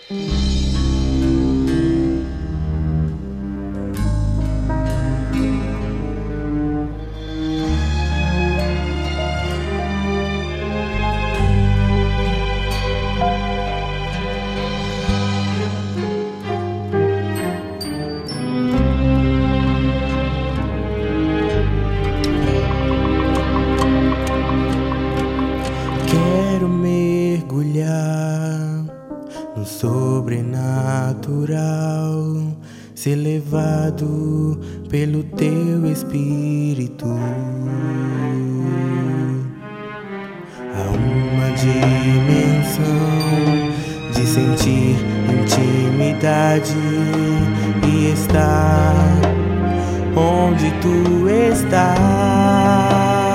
Quero mergulhar no sobrenatural, ser levado pelo teu espírito a uma dimensão de sentir intimidade e estar onde tu estás.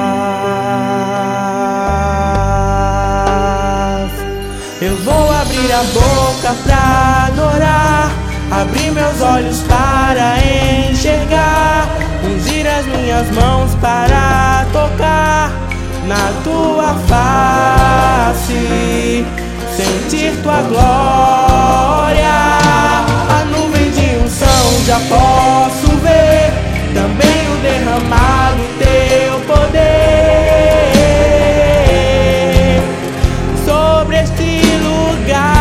Eu vou abrir a boca pra adorar, abrir meus olhos para enxergar, ungir as minhas mãos para tocar na tua face, sentir tua glória. A nuvem de unção já posso ver, também o derramar do teu poder sobre este lugar.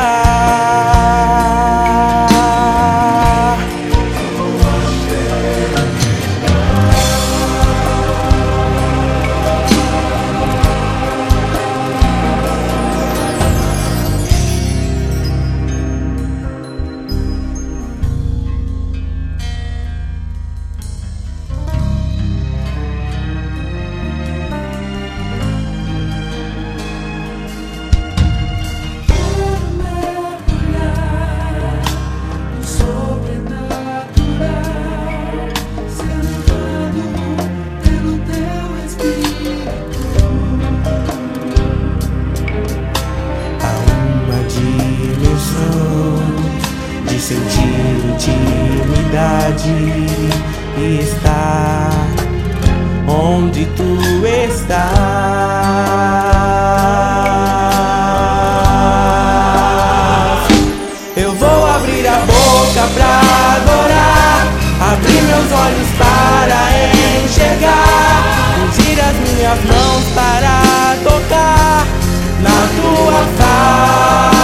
De sentir intimidade e estar onde tu estás. Eu vou abrir a boca pra adorar, abrir meus olhos para enxergar, ungir as minhas mãos para tocar na tua face,